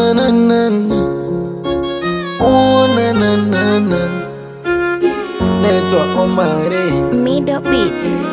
na na na. Oh na na na na. Naitwa Omari Middle Beats.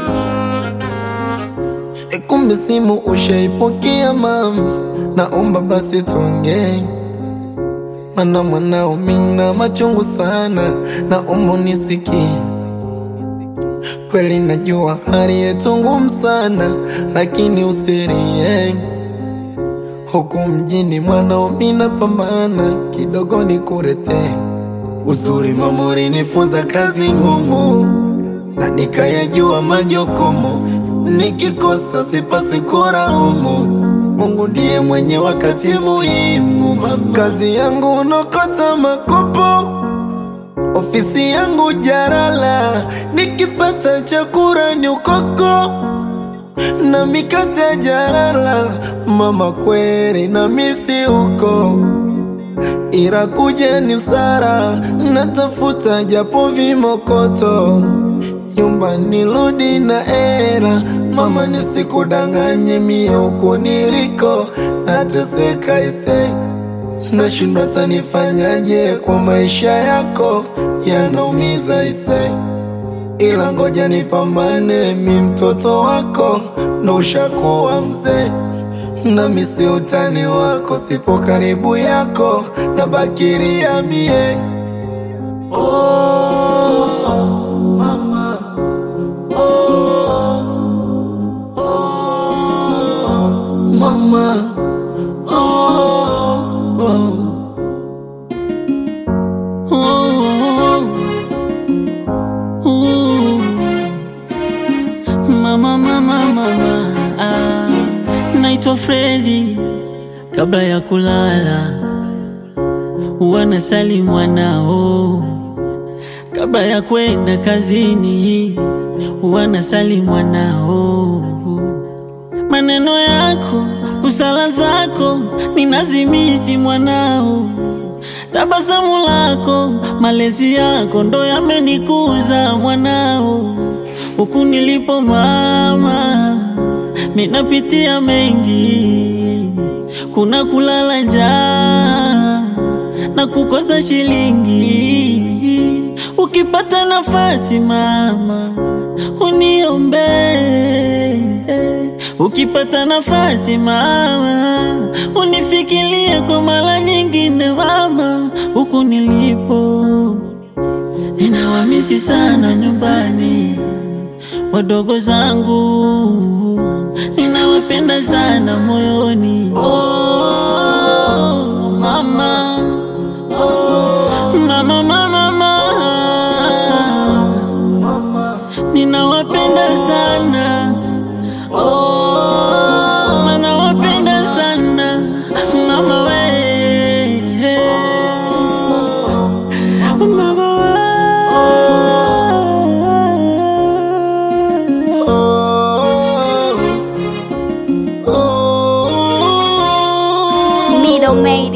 Kumbe simu ushaipokea mama, naomba basi tuongee, mana mwanao mina machungu sana, naomba unisikie. Kweli najua hali yetu ngumu sana, lakini usilie. Huku mjini mwanao mina pambana, kidogo nikuletee uzuri. Mama ulinifunza kazi ngumu, na nikayajua majukumu. Nikikosa sipaswi kulaumu, Mungu ndiye mwenye wakati muhimu. Mama, kazi yangu unokota makopo, ofisi yangu jarala. Nikipata chakula ni ukoko na mikate ya jarala. Mama kweli na misi huko, ila kuja ni msara. Natafuta japo vimokoto, nyumba nirudi na era. Mama nisikudanganye, mie huko niliko nateseka ise. Nashindwa tanifanyaje kwa maisha yako yanaumiza ise. Ila ngoja nipambane, mi mtoto wako ndo ushakuwa mzee. Na misi utani wako, sipo karibu yako na bakiria mie. Mama, mama, mama, naitwa Freddy. Kabla ya kulala wanasali mwanao, kabla ya kwenda kazini wanasali mwanao. Maneno yako, busara zako, ninazimisi mwanao. Tabasamu lako, malezi yako, ndo yamenikuza mwanao. Huku nilipo mama, minapitia mengi. Kuna kulala njaa na kukosa shilingi. Ukipata nafasi mama, uniombe. Ukipata nafasi mama, unifikirie kwa mara nyingine mama. Huku nilipo ninawamisi sana nyumbani, wadogo zangu ninawapenda sana moyoni. Mama, mama, mama, ninawapenda sana. Ninawapenda sana mama we, mama we. Middle made